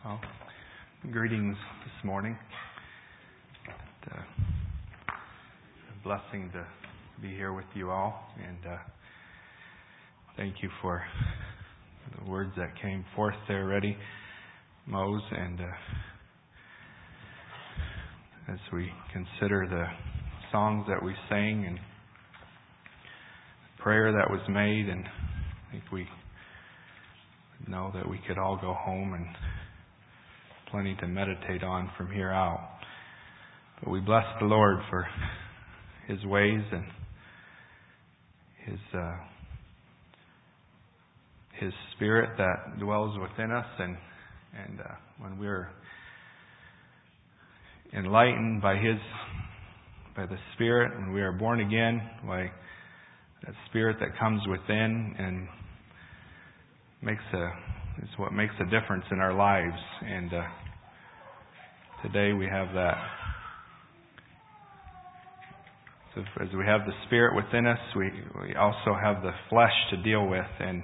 Well, greetings this morning. It's a blessing to be here with you all, and thank you for the words that came forth there already, Mose, and as we consider the songs that we sang and the prayer that was made, and I think we know that we could all go home and plenty to meditate on from here out. But we bless the Lord for His ways and His Spirit that dwells within us, and when we're enlightened by the Spirit, when we are born again, by that Spirit that comes within and is what makes a difference in our lives. And today we have that. So as we have the Spirit within us, we also have the flesh to deal with. And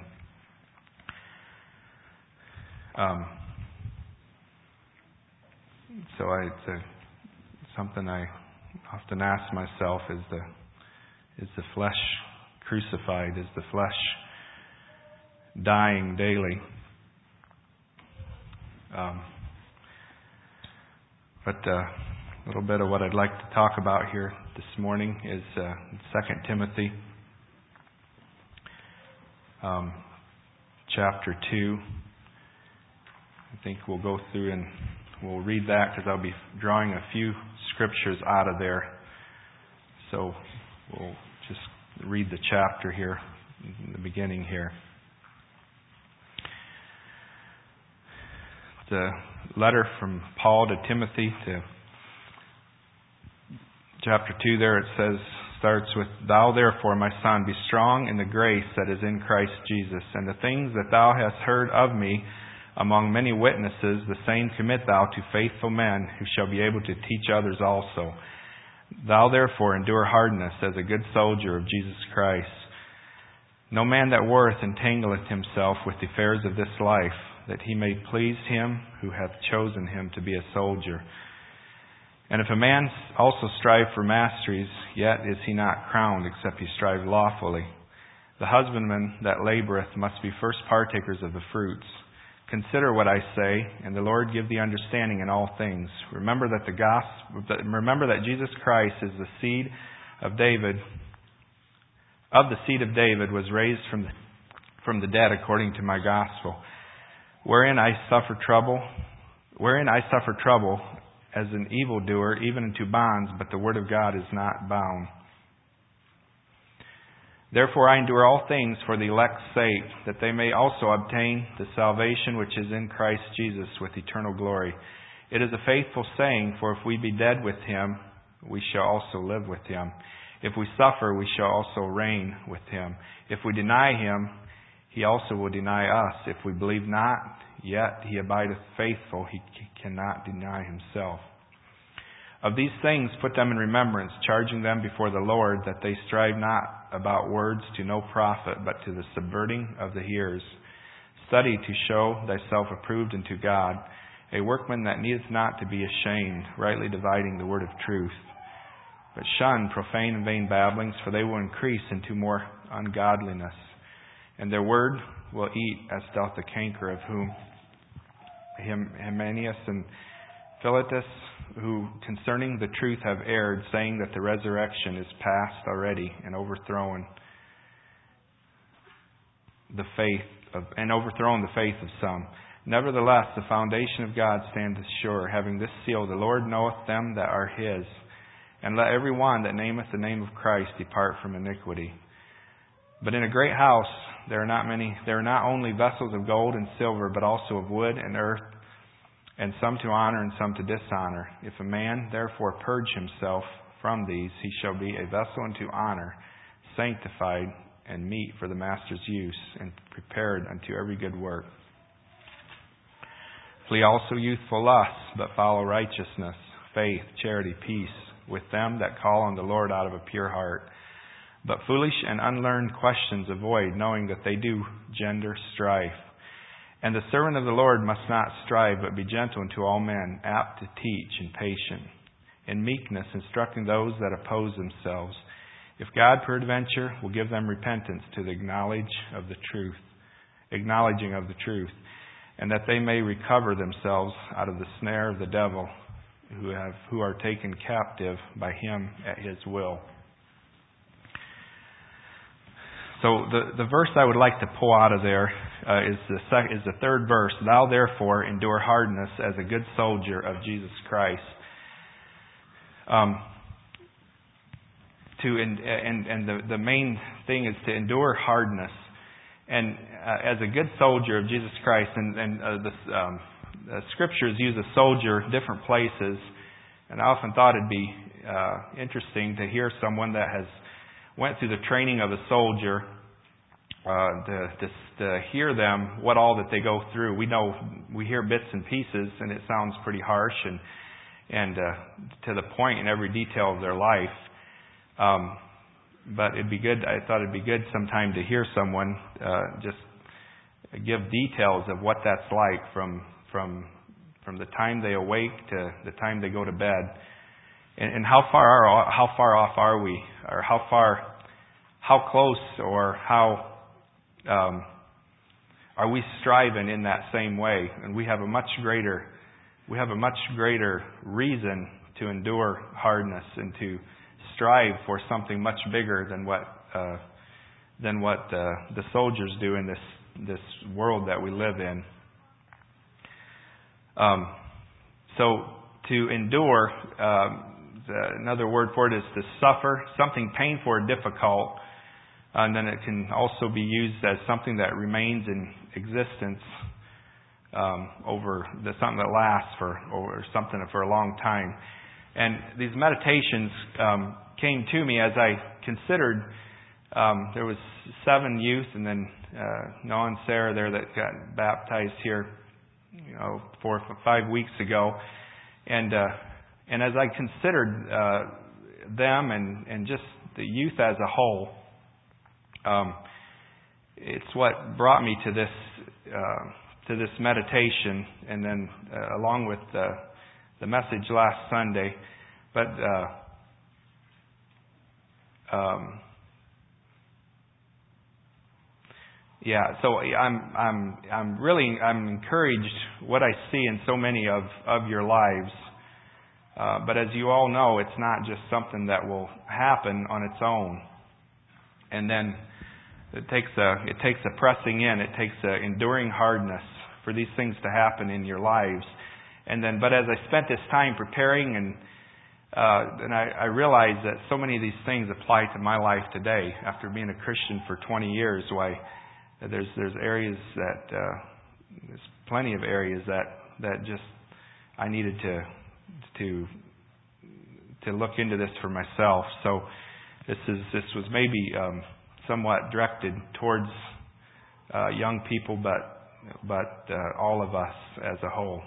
so something I often ask myself is the flesh crucified? Is the flesh dying daily? But a little bit of what I'd like to talk about here this morning is 2 Timothy chapter 2. I think we'll go through and we'll read that because I'll be drawing a few scriptures out of there. So we'll just read the chapter here in the beginning here. The letter from Paul to Timothy, to chapter 2 there, it starts with, "Thou therefore, my son, be strong in the grace that is in Christ Jesus, and the things that thou hast heard of me among many witnesses, the same commit thou to faithful men, who shall be able to teach others also. Thou therefore endure hardness as a good soldier of Jesus Christ. No man that warreth entangleth himself with the affairs of this life, that he may please him who hath chosen him to be a soldier. And if a man also strive for masteries, yet is he not crowned, except he strive lawfully. The husbandman that laboureth must be first partakers of the fruits. Consider what I say, and the Lord give thee understanding in all things. Remember that Jesus Christ is the seed of David. Of the seed of David was raised from the dead according to my gospel, wherein I suffer trouble as an evildoer, even into bonds, but the word of God is not bound. Therefore I endure all things for the elect's sake, that they may also obtain the salvation which is in Christ Jesus with eternal glory. It is a faithful saying, for if we be dead with him, we shall also live with him. If we suffer, we shall also reign with him. If we deny him, he also will deny us. If we believe not, yet he abideth faithful. He cannot deny himself. Of these things put them in remembrance, charging them before the Lord, that they strive not about words to no profit, but to the subverting of the hearers. Study to show thyself approved unto God, a workman that needeth not to be ashamed, rightly dividing the word of truth. But shun profane and vain babblings, for they will increase into more ungodliness. And their word will eat as doth the canker, of whom Hymenaeus and Philetus, who concerning the truth have erred, saying that the resurrection is past already, and overthrown the faith of some. Nevertheless, the foundation of God standeth sure, having this seal, the Lord knoweth them that are his. And let every one that nameth the name of Christ depart from iniquity. But in a great house there are not only vessels of gold and silver, but also of wood and earth, and some to honor and some to dishonor. If a man therefore purge himself from these, he shall be a vessel unto honor, sanctified and meet for the master's use, and prepared unto every good work. Flee also youthful lusts, but follow righteousness, faith, charity, peace, with them that call on the Lord out of a pure heart. But foolish and unlearned questions avoid, knowing that they do gender strife. And the servant of the Lord must not strive, but be gentle unto all men, apt to teach and patient, in meekness instructing those that oppose themselves. If God peradventure will give them repentance to the acknowledging of the truth, and that they may recover themselves out of the snare of the devil, who are taken captive by him at his will. So the verse I would like to pull out of there is the third verse. Thou therefore endure hardness as a good soldier of Jesus Christ. The main thing is to endure hardness, and as a good soldier of Jesus Christ. The Scriptures use a soldier different places, and I often thought it'd be interesting to hear someone that has went through the training of a soldier, to hear them, what all that they go through. We hear bits and pieces, and it sounds pretty harsh and to the point in every detail of their life. But I thought it'd be good sometime to hear someone just give details of what that's like from the time they awake to the time they go to bed. And how far off are we, or how close, or how are we striving in that same way? And we have a much greater reason to endure hardness and to strive for something much bigger than what the soldiers do in this world that we live in. So to endure. Another word for it is to suffer, something painful or difficult, and then it can also be used as something that remains in existence something that lasts or something for a long time. And these meditations came to me as I considered. There was 7 youth, and then Noah and Sarah there that got baptized here, 4 or 5 weeks ago, and as I considered them and just the youth as a whole, it's what brought me to this meditation, and then along with the message last Sunday. But so I'm encouraged what I see in so many of your lives. But as you all know, it's not just something that will happen on its own. And then it takes a pressing in, it takes a enduring hardness for these things to happen in your lives. But as I spent this time preparing, and I realized that so many of these things apply to my life today. After being a Christian for 20 years, there's areas there's plenty of areas that just I needed to look into this for myself. So this was maybe somewhat directed towards young people, but all of us as a whole.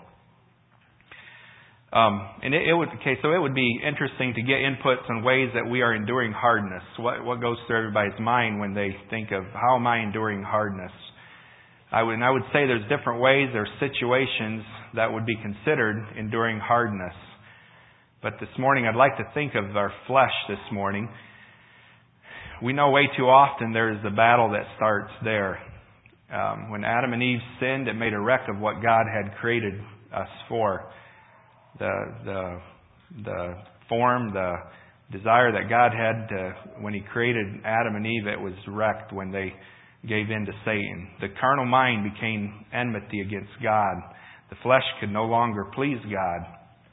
So it would be interesting to get inputs on ways that we are enduring hardness. What goes through everybody's mind when they think of how am I enduring hardness? I would say there's different ways, there's situations that would be considered enduring hardness. But this morning, I'd like to think of our flesh this morning. We know way too often there's the battle that starts there. When Adam and Eve sinned, it made a wreck of what God had created us for. The form, the desire that God had when He created Adam and Eve, it was wrecked when they gave in to Satan. The carnal mind became enmity against God. The flesh could no longer please God.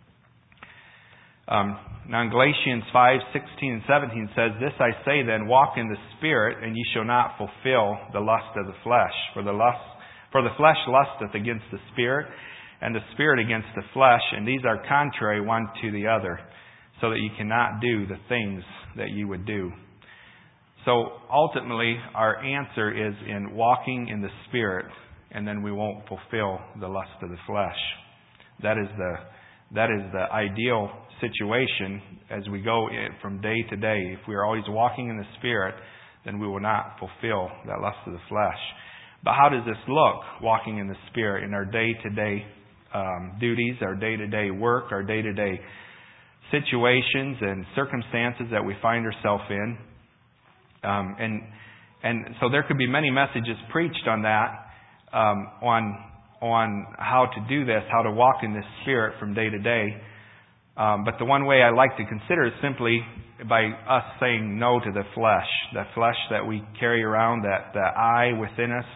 Now in Galatians 5:16 and 17 says, "This I say then, walk in the Spirit, and ye shall not fulfill the lust of the flesh. For the flesh lusteth against the Spirit, and the Spirit against the flesh, and these are contrary one to the other, so that ye cannot do the things that ye would do." So ultimately, our answer is in walking in the Spirit, and then we won't fulfill the lust of the flesh. That is the ideal situation as we go from day to day. If we are always walking in the Spirit, then we will not fulfill that lust of the flesh. But how does this look, walking in the Spirit, in our day-to-day duties, our day-to-day work, our day-to-day situations and circumstances that we find ourselves in? And so there could be many messages preached on that, on how to do this, how to walk in this Spirit from day to day. But the one way I like to consider is simply by us saying no to the flesh that we carry around, that I within us,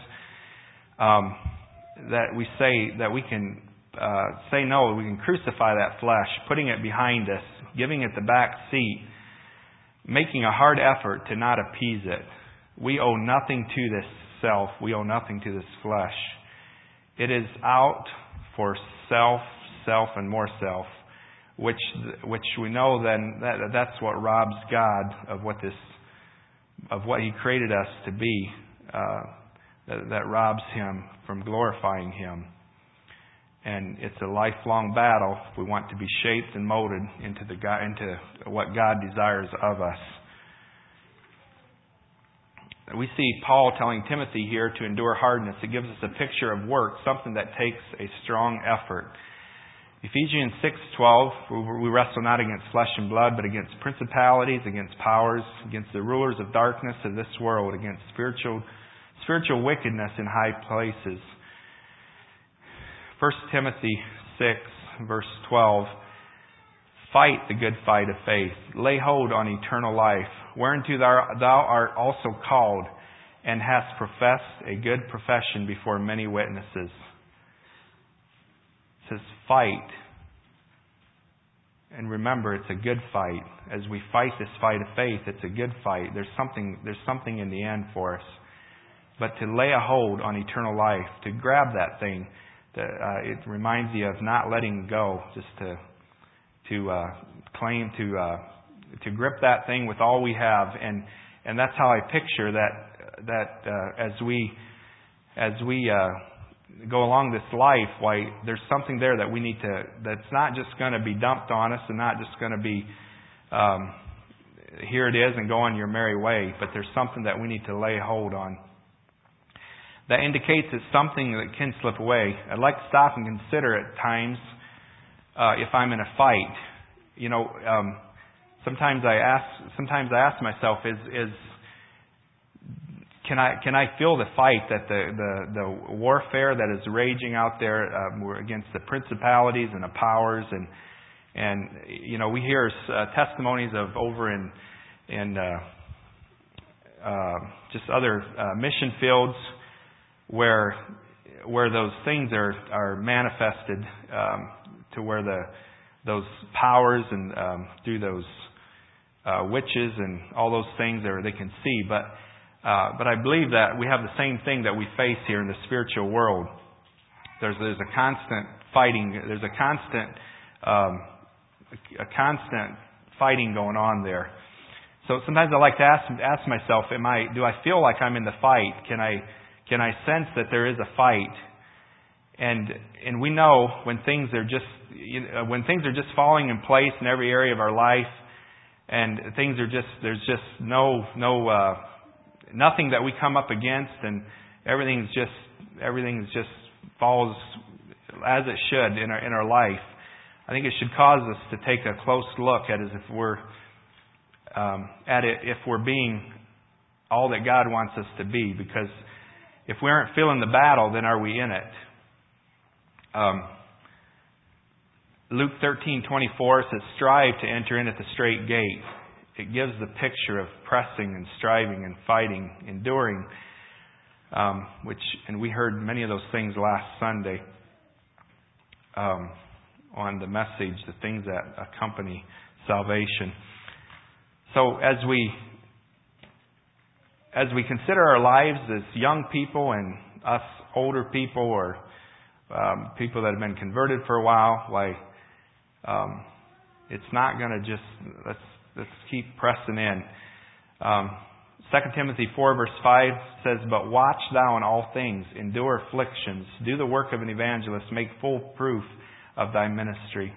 that we say that we can say no, we can crucify that flesh, putting it behind us, giving it the back seat, making a hard effort to not appease it. We owe nothing to this self. We owe nothing to this flesh. It is out for self, and more self, which we know then that's what robs God of what He created us to be. That robs Him from glorifying Him. And it's a lifelong battle if we want to be shaped and molded into what God desires of us. We see Paul telling Timothy here to endure hardness. It gives us a picture of work, something that takes a strong effort. Ephesians 6:12, we wrestle not against flesh and blood, but against principalities, against powers, against the rulers of darkness of this world, against spiritual wickedness in high places. 1 Timothy 6, verse 12, fight the good fight of faith. Lay hold on eternal life, whereunto thou art also called, and hast professed a good profession before many witnesses. It says fight. And remember, it's a good fight. As we fight this fight of faith, it's a good fight. There's something in the end for us. But to lay a hold on eternal life, to grab that thing, it reminds you of not letting go, just to claim, to grip that thing with all we have, and that's how I picture that as we go along this life, why there's something there that we need to, that's not just going to be dumped on us and not just going to be here it is and go on your merry way, but there's something that we need to lay hold on. That indicates it's something that can slip away. I'd like to stop and consider at times if I'm in a fight. You know, sometimes I ask myself, can I feel the fight, that the warfare that is raging out there against the principalities and the powers, and you know, we hear testimonies of over in just other mission fields where those things are manifested, to where those powers and through those witches and all those things they can see. But I believe that we have the same thing that we face here in the spiritual world. There's a constant fighting. There's a constant fighting going on there. So sometimes I like to ask myself, do I feel like I'm in the fight? Can I sense that there is a fight? And we know when things are just falling in place in every area of our life, and there's just nothing that we come up against, and everything's just falls as it should in our life. I think it should cause us to take a close look at as if we're if we're being all that God wants us to be, because if we aren't feeling the battle, then are we in it? Luke 13:24 says, "Strive to enter in at the straight gate." It gives the picture of pressing and striving and fighting, enduring, and we heard many of those things last Sunday on the message, the things that accompany salvation. So as we consider our lives as young people and us older people, or people that have been converted for a while, it's not going to just, let's keep pressing in. 2 Timothy 4 verse 5 says, "But watch thou in all things, endure afflictions, do the work of an evangelist, make full proof of thy ministry."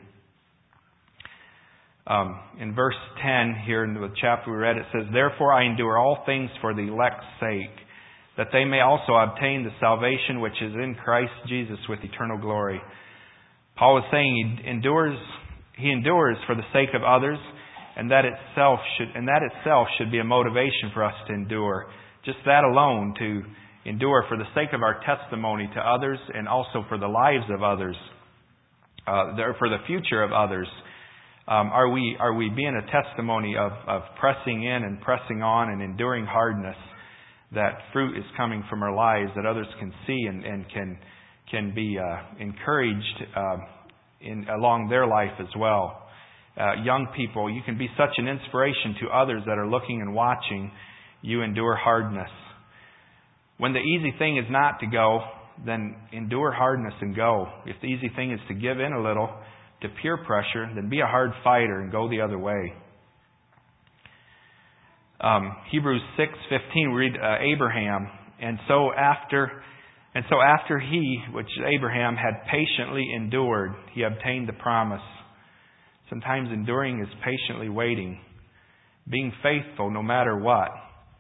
In verse 10 here in the chapter we read, it says, "Therefore I endure all things for the elect's sake, that they may also obtain the salvation which is in Christ Jesus with eternal glory. Paul is saying he endures for the sake of others, and that itself should be a motivation for us to endure. Just that alone, to endure for the sake of our testimony to others and also for the lives of others, for the future of others. Are we being a testimony of pressing in and pressing on and enduring hardness, that fruit is coming from our lives that others can see and can be encouraged along their life as well. Young people, you can be such an inspiration to others that are looking and watching you endure hardness. When the easy thing is not to go, then endure hardness and go. If the easy thing is to give in a little to peer pressure, then be a hard fighter and go the other way. Hebrews 6:15, we read Abraham, and so after he, which Abraham, had patiently endured, he obtained the promise. Sometimes enduring is patiently waiting, being faithful no matter what.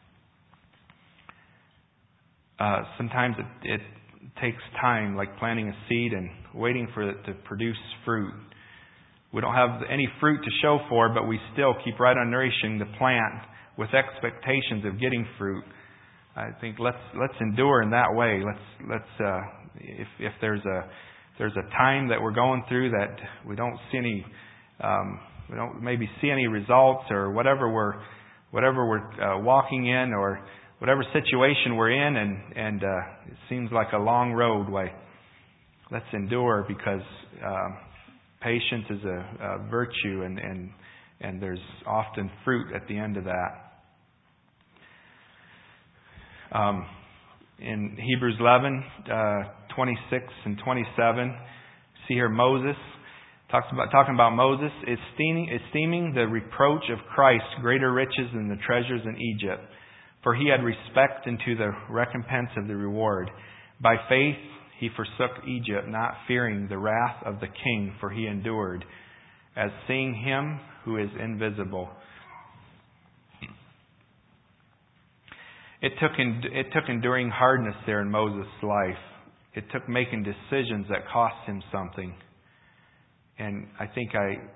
Sometimes it takes time, like planting a seed and waiting for it to produce fruit. We don't have any fruit to show for, but we still keep right on nourishing the plant with expectations of getting fruit. I think let's endure in that way. If there's a time that we're going through that we don't see any, we don't maybe see any results, or whatever we're walking in, or whatever situation we're in, and it seems like a long roadway. Let's endure, because patience is a virtue, and there's often fruit at the end of that. In Hebrews 11, 26 and 27, see here Moses talking about Moses esteeming the reproach of Christ greater riches than the treasures in Egypt, for he had respect unto the recompense of the reward. By faith he forsook Egypt, not fearing the wrath of the king, for he endured, as seeing him who is invisible. It took enduring hardness there in Moses' life. It took making decisions that cost him something. And I think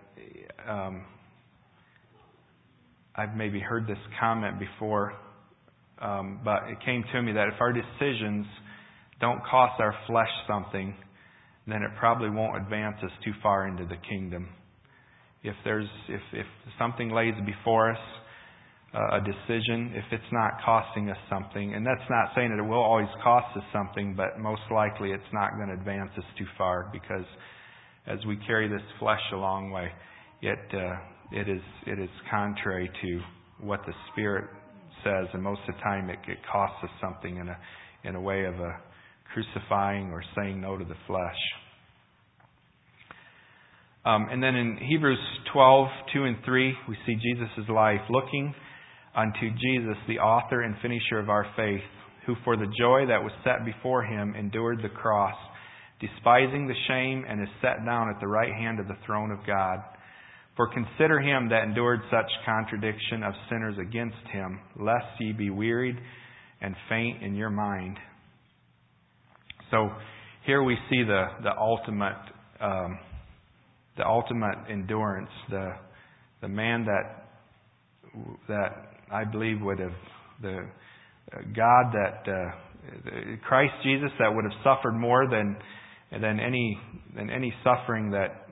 I've maybe heard this comment before, but it came to me that if our decisions don't cost our flesh something, then it probably won't advance us too far into the kingdom. If something lays before us, a decision, if it's not costing us something, and that's not saying that it will always cost us something, but most likely it's not going to advance us too far, because as we carry this flesh a long way, it is contrary to what the Spirit says, and most of the time it costs us something in a way of a crucifying or saying no to the flesh. And then in Hebrews 12, 2 and 3, we see Jesus' life, looking unto Jesus, the author and finisher of our faith, who for the joy that was set before him endured the cross, despising the shame, and is set down at the right hand of the throne of God. For consider him that endured such contradiction of sinners against him, lest ye be wearied and faint in your mind. So here we see the ultimate endurance, the man that I believe would have, the God that Christ Jesus, that would have suffered more than any suffering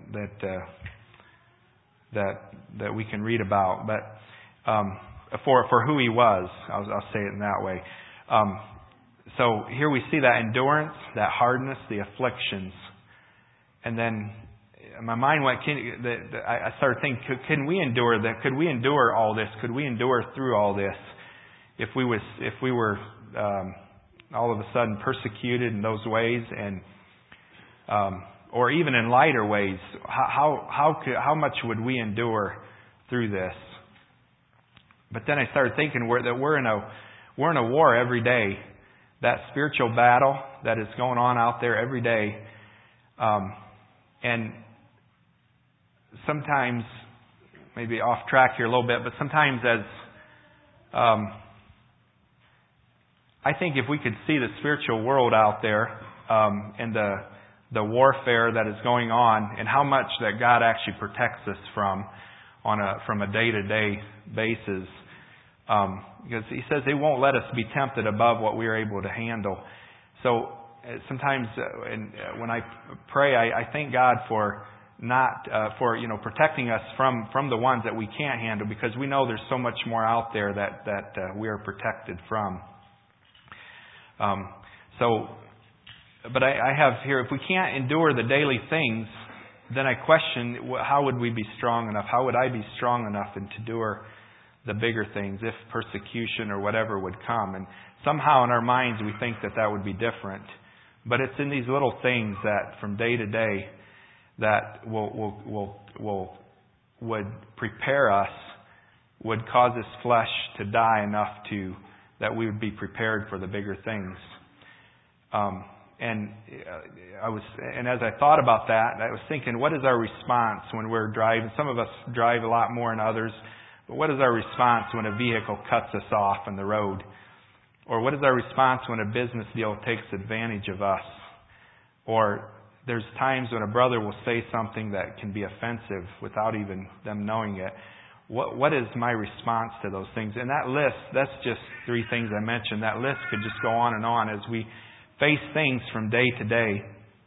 that we can read about. But for who he was, I'll say it in that way. So here we see that endurance, that hardness, the afflictions, and then my mind went. I started thinking, can we endure that? Could we endure all this? Could we endure through all this if we were all of a sudden persecuted in those ways, and or even in lighter ways? How much would we endure through this? But then I started thinking that we're in a war every day. That spiritual battle that is going on out there every day, and sometimes, maybe off track here a little bit, but sometimes I think if we could see the spiritual world out there and the warfare that is going on and how much that God actually protects us from a day-to-day basis, because He says He won't let us be tempted above what we are able to handle. So sometimes when I pray, I thank God for protecting us from the ones that we can't handle, because we know there's so much more out there that we are protected from. But I have here, if we can't endure the daily things, then I question, how would we be strong enough? How would I be strong enough to endure the bigger things if persecution or whatever would come? And somehow in our minds we think that would be different. But it's in these little things that from day to day that would prepare us, would cause this flesh to die enough that we would be prepared for the bigger things. And as I thought about that, I was thinking, what is our response when we're driving? Some of us drive a lot more than others, but what is our response when a vehicle cuts us off on the road? Or what is our response when a business deal takes advantage of us? Or there's times when a brother will say something that can be offensive without even them knowing it. What is my response to those things? And that list, that's just 3 things I mentioned. That list could just go on and on as we face things from day to day.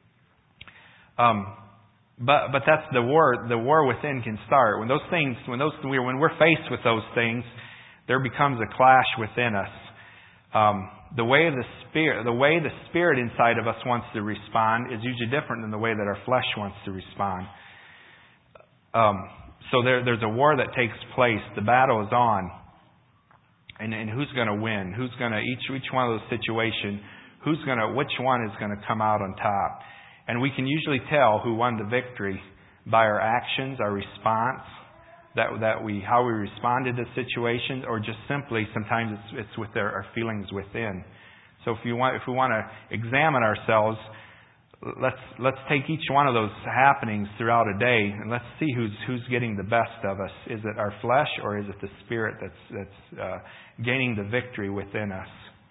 But that's the war. The war within can start when we're faced with those things. There becomes a clash within us. The way the spirit inside of us wants to respond is usually different than the way that our flesh wants to respond. So there's a war that takes place. The battle is on, and who's going to win? Who's going to each one of those situations? Which one is going to come out on top? And we can usually tell who won the victory by our actions, our response, how we responded to situations, or just simply sometimes it's with our feelings within. So if we want to examine ourselves, let's take each one of those happenings throughout a day and let's see who's getting the best of us. Is it our flesh or is it the Spirit that's gaining the victory within us?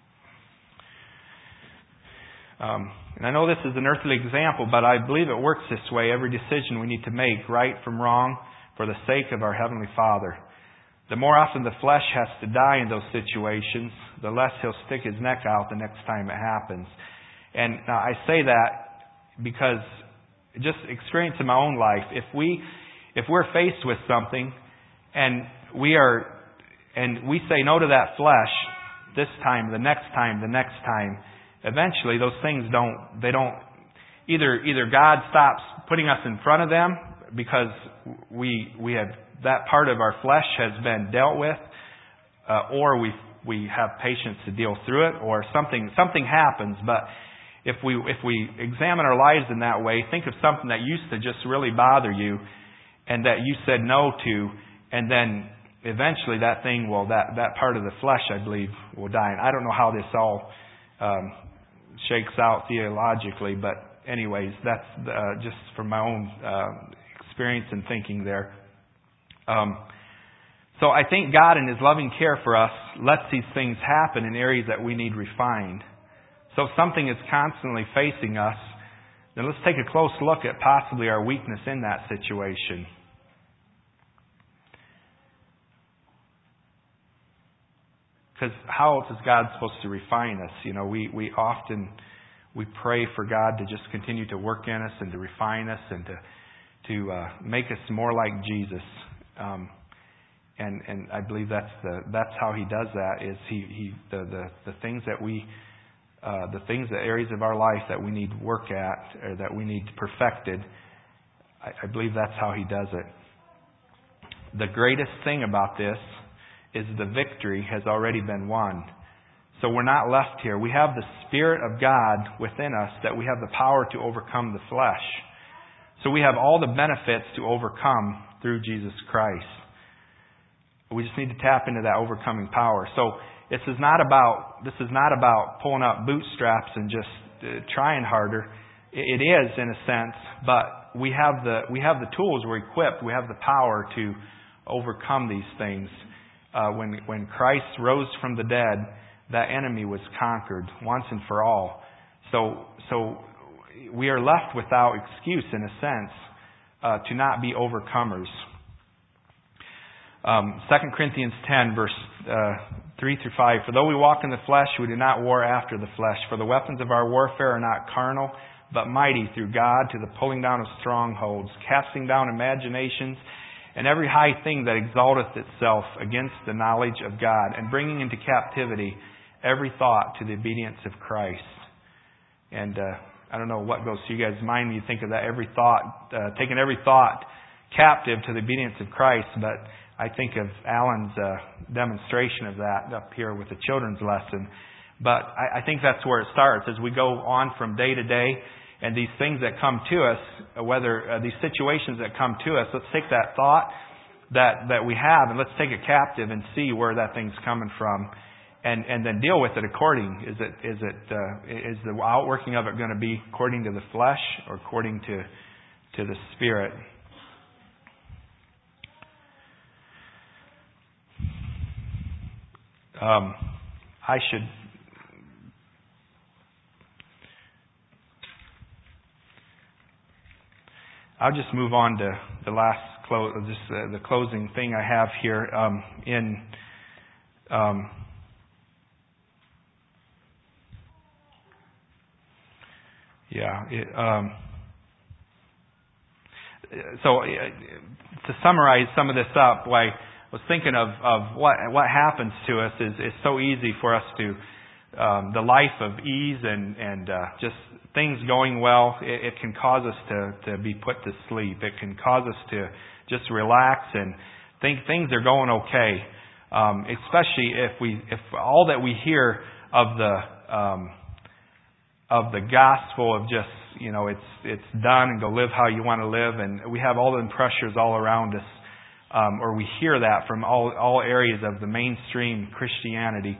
And I know this is an earthly example, but I believe it works this way. Every decision we need to make, right from wrong, for the sake of our Heavenly Father. The more often the flesh has to die in those situations, the less He'll stick His neck out the next time it happens. And I say that because just experience in my own life, if we're faced with something and we say no to that flesh this time, the next time, eventually those things either God stops putting us in front of them because we have that part of our flesh has been dealt with, or we have patience to deal through it, or something happens. But if we examine our lives in that way, think of something that used to just really bother you and that you said no to, and then eventually that part of the flesh, I believe, will die. And I don't know how this all shakes out theologically, but anyways, that's just from my own experience and thinking there. So I think God in His loving care for us lets these things happen in areas that we need refined. So if something is constantly facing us, then let's take a close look at possibly our weakness in that situation. Because how else is God supposed to refine us? We often pray for God to just continue to work in us and to refine us and to make us more like Jesus. And I believe that's how He does that. Is the things that areas of our life that we need work at or that we need perfected. I believe that's how He does it. The greatest thing about this is the victory has already been won. So we're not left here. We have the Spirit of God within us that we have the power to overcome the flesh. So we have all the benefits to overcome through Jesus Christ. We just need to tap into that overcoming power. So this is not about pulling up bootstraps and just trying harder. It is in a sense, but we have the tools. We're equipped. We have the power to overcome these things. When Christ rose from the dead, that enemy was conquered once and for all. So we are left without excuse, in a sense, to not be overcomers. 2 Corinthians 10, verse 3 through 5. For though we walk in the flesh, we do not war after the flesh. For the weapons of our warfare are not carnal, but mighty through God to the pulling down of strongholds, casting down imaginations, and every high thing that exalteth itself against the knowledge of God, and bringing into captivity every thought to the obedience of Christ. And I don't know what goes through you guys' mind when you think of that. Every thought, taking every thought captive to the obedience of Christ. But I think of Alan's demonstration of that up here with the children's lesson. But I think that's where it starts as we go on from day to day. And these things that come to us, whether these situations that come to us, let's take that thought that we have and let's take it captive and see where that thing's coming from, and then deal with it according. Is the outworking of it going to be according to the flesh or according to the Spirit? I'll just move on to the last the closing thing I have here So to summarize some of this up, I was thinking of what happens to us is so easy for us to the life of ease and just things going well. It can cause us to be put to sleep. It can cause us to just relax and think things are going okay. Especially if all that we hear of the gospel of just it's done and go live how you want to live, and we have all the pressures all around us, or we hear that from all areas of the mainstream Christianity.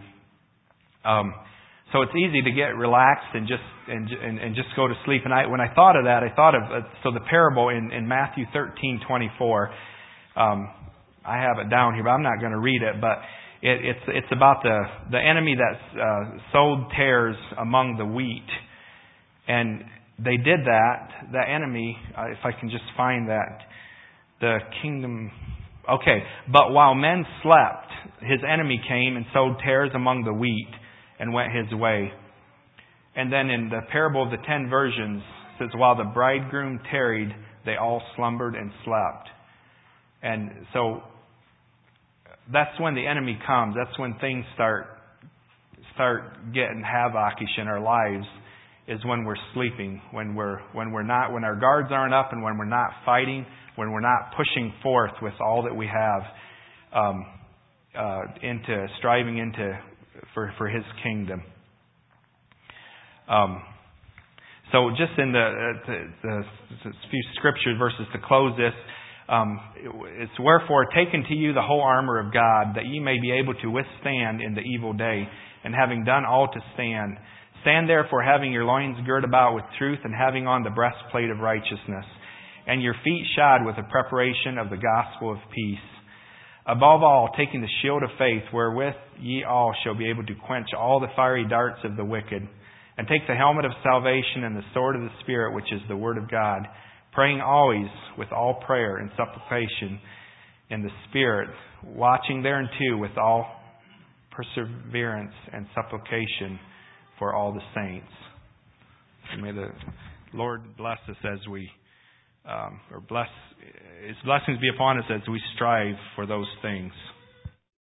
So it's easy to get relaxed and just go to sleep. And when I thought of that, I thought of the parable in Matthew 13:24. I have it down here, but I'm not going to read it. But it's about the enemy that sowed tares among the wheat, and they did that. That enemy, if I can just find that, the kingdom. Okay, but while men slept, his enemy came and sowed tares among the wheat, and went his way. And then in the parable of the 10 virgins, it says, while the bridegroom tarried, they all slumbered and slept. And so that's when the enemy comes. That's when things start getting havoc-ish in our lives, is when we're sleeping, when our guards aren't up, and when we're not fighting, when we're not pushing forth with all that we have striving for His kingdom. So just in the few scripture verses to close this, it's wherefore take unto you the whole armor of God, that ye may be able to withstand in the evil day, and having done all to stand. Stand therefore, having your loins girt about with truth, and having on the breastplate of righteousness, and your feet shod with the preparation of the gospel of peace. Above all, taking the shield of faith, wherewith ye all shall be able to quench all the fiery darts of the wicked, and take the helmet of salvation and the sword of the Spirit, which is the Word of God, praying always with all prayer and supplication in the Spirit, watching thereunto with all perseverance and supplication for all the saints. And may the Lord bless us as we His blessings be upon us as we strive for those things.